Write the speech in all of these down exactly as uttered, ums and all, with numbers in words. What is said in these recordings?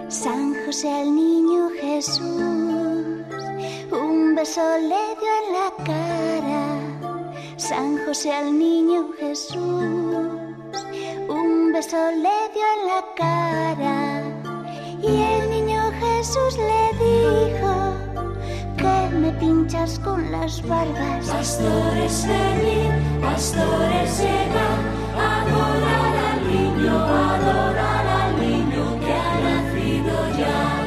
San José al niño Jesús, un beso le dio en la cara. San José al niño Jesús, un beso le dio en la cara. Y el niño Jesús le dijo: ¿qué me pinchas con las barbas? Pastores, venid, pastores, llegad, adorar al niño, adorar al niño que ha nacido ya.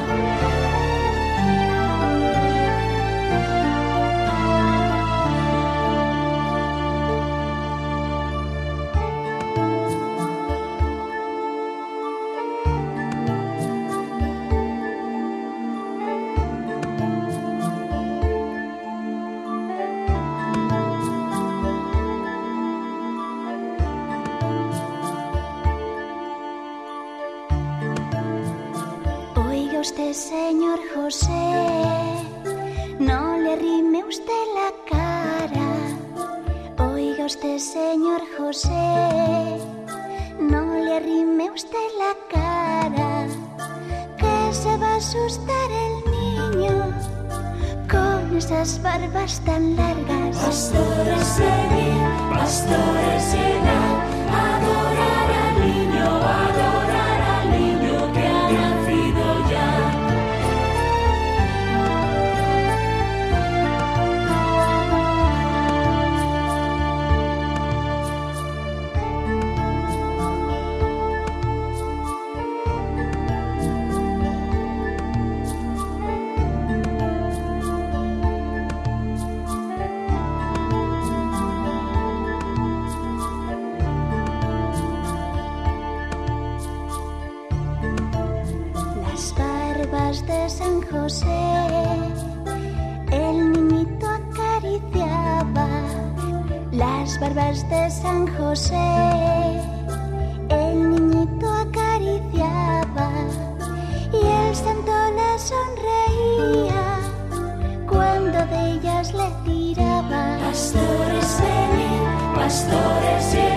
Usted, señor José, no le rime usted la cara. Oiga usted, señor José, no le rime usted la cara, que se va a asustar el niño con esas barbas tan largas. Pastores, venid, pastores, llegad, adorar al niño, adorar al niño que ha nacido ya. De San José, el niñito acariciaba. Las barbas de San José, el niñito acariciaba. Y el santo le sonreía cuando de ellas le tiraba. Pastores, venid, pastores,